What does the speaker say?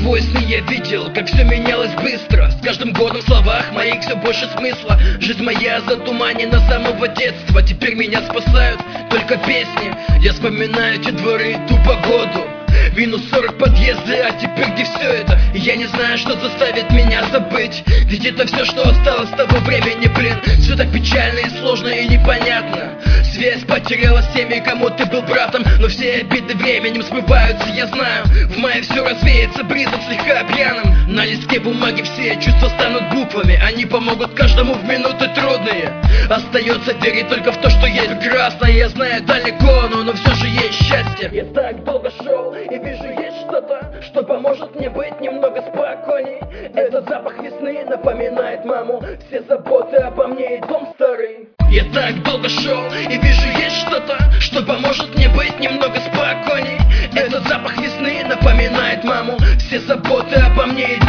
твой сны я видел, как все менялось быстро. С каждым годом в словах моих все больше смысла. Жизнь моя затуманена с самого детства. Теперь меня спасают только песни. Я вспоминаю те дворы, ту погоду. Минус 40 подъезды, а теперь где все это? И я не знаю, что заставит меня забыть. Ведь это все, что осталось с того времени, блин. Все так печально и сложно и непонятно. Связь потеряла с теми, кому ты был братом. Но все обиды временем смываются, я знаю. В мае все развеется бризом слегка пьяным. На листке бумаги все чувства станут буквами. Они помогут каждому в минуты трудные. Остается верить только в то, что есть прекрасно. Я знаю далеко, но все же есть счастье. Я так долго шел и вижу, есть что-то, что поможет мне быть немного спокойней. Этот запах весны напоминает маму. Все заботы обо мне и дом старый. Я так долго шел и вижу, есть что-то, что поможет мне быть немного спокойней. Этот запах весны напоминает маму. Все заботы обо мне и